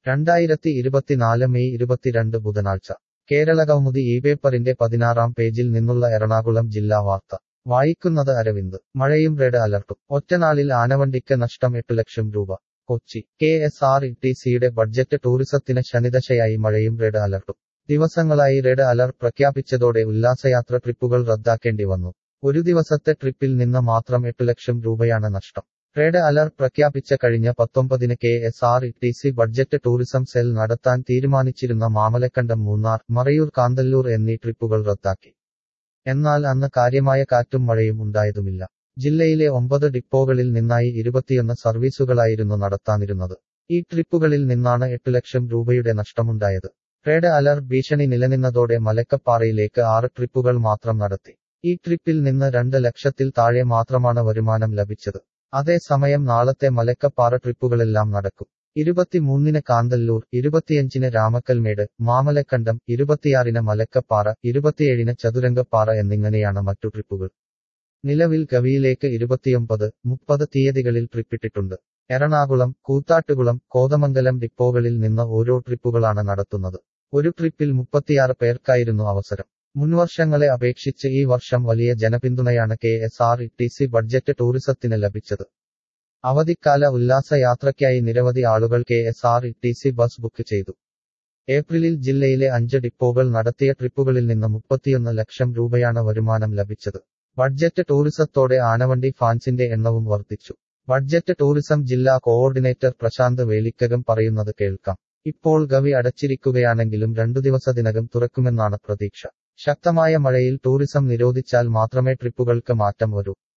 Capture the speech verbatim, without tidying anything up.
രണ്ടായിരത്തി ഇരുപത്തിനാല് മെയ് ഇരുപത്തിരണ്ട് ബുധനാഴ്ച കേരളകൗമുദി ഈ പേപ്പറിന്റെ പതിനാറാം പേജിൽ നിന്നുള്ള എറണാകുളം ജില്ലാ വാർത്ത വായിക്കുന്നത് അരവിന്ദ്. മഴയും റെഡ് അലർട്ടും. ഒറ്റനാളിൽ ആനവണ്ടിക്ക് നഷ്ടം എട്ടു ലക്ഷം രൂപ. Kochi. K S R T സിയുടെ ബഡ്ജറ്റ് ടൂറിസത്തിന് ശനിദശയായി മഴയും റെഡ് അലർട്ടും. ദിവസങ്ങളായി റെഡ് അലർട്ട് പ്രഖ്യാപിച്ചതോടെ ഉല്ലാസയാത്ര ട്രിപ്പുകൾ റദ്ദാക്കേണ്ടി വന്നു. ഒരു ദിവസത്തെ ട്രിപ്പിൽ നിന്ന് മാത്രം എട്ടു ലക്ഷം രൂപയാണ് നഷ്ടം. റെഡ് അലർട്ട് പ്രഖ്യാപിച്ച കഴിഞ്ഞ പത്തൊമ്പതിന് K S R T C budget tourism cell നടത്താൻ തീരുമാനിച്ചിരുന്ന മാമലക്കണ്ടം, മൂന്നാർ, മറയൂർ, കാന്തല്ലൂർ എന്നീ ട്രിപ്പുകൾ റദ്ദാക്കി. എന്നാൽ അന്ന് കാര്യമായ കാറ്റും മഴയും ഉണ്ടായതുമില്ല. ജില്ലയിലെ ഒമ്പത് ഡിപ്പോകളിൽ നിന്നായി ഇരുപത്തിയൊന്ന് സർവീസുകളായിരുന്നു നടത്താനിരുന്നത്. ഈ ട്രിപ്പുകളിൽ നിന്നാണ് എട്ടു ലക്ഷം രൂപയുടെ നഷ്ടമുണ്ടായത്. റെഡ് അലർട്ട് ഭീഷണി നിലനിന്നതോടെ മലക്കപ്പാറയിലേക്ക് ആറ് ട്രിപ്പുകൾ മാത്രം നടത്തി. ഈ ട്രിപ്പിൽ നിന്ന് രണ്ട് ലക്ഷത്തിൽ താഴെ മാത്രമാണ് വരുമാനം ലഭിച്ചത്. അതേസമയം നാളത്തെ മലക്കപ്പാറ ട്രിപ്പുകളെല്ലാം നടക്കും. ഇരുപത്തിമൂന്നിന് കാന്തല്ലൂർ, ഇരുപത്തിയഞ്ചിന് രാമക്കൽമേട്, മാമലക്കണ്ടം, ഇരുപത്തിയാറിന് മലക്കപ്പാറ, ഇരുപത്തിയേഴിന് ചതുരംഗപ്പാറ എന്നിങ്ങനെയാണ് മറ്റു ട്രിപ്പുകൾ. നിലവിൽ ഗവിയിലേക്ക് ഇരുപത്തിയൊമ്പത്, മുപ്പത് തീയതികളിൽ ട്രിപ്പിട്ടിട്ടുണ്ട്. എറണാകുളം, കൂത്താട്ടുകുളം, കോതമംഗലം ഡിപ്പോകളിൽ നിന്ന് ഓരോ ട്രിപ്പുകളാണ് നടത്തുന്നത്. ഒരു ട്രിപ്പിൽ മുപ്പത്തിയാറ് പേർക്കായിരുന്നു അവസരം. മുൻവർഷങ്ങളെ അപേക്ഷിച്ച് ഈ വർഷം വലിയ ജനപിന്തുണയാണ് K S R T C budget ടൂറിസത്തിന് ലഭിച്ചത്. അവധിക്കാല ഉല്ലാസ യാത്രയ്ക്കായി നിരവധി ആളുകൾ K S R T C bus book ചെയ്തു. ഏപ്രിലിൽ ജില്ലയിലെ അഞ്ച് ഡിപ്പോകൾ നടത്തിയ ട്രിപ്പുകളിൽ നിന്ന് മുപ്പത്തിയൊന്ന് ലക്ഷം രൂപയാണ് വരുമാനം ലഭിച്ചത്. ബഡ്ജറ്റ് ടൂറിസത്തോടെ ആനവണ്ടി ഫാൻസിന്റെ എണ്ണവും വർദ്ധിച്ചു. ബഡ്ജറ്റ് ടൂറിസം ജില്ലാ കോഓർഡിനേറ്റർ പ്രശാന്ത് വേലിക്കകം പറയുന്നത് കേൾക്കാം. ഇപ്പോൾ ഗവി അടച്ചിരിക്കുകയാണെങ്കിലും രണ്ടു ദിവസത്തിനകം തുറക്കുമെന്നാണ് പ്രതീക്ഷ. ശക്തമായ മഴയിൽ ടൂറിസം നിരോധിച്ചാൽ മാത്രമേ ട്രിപ്പുകൾക്ക് മാറ്റം വരൂ.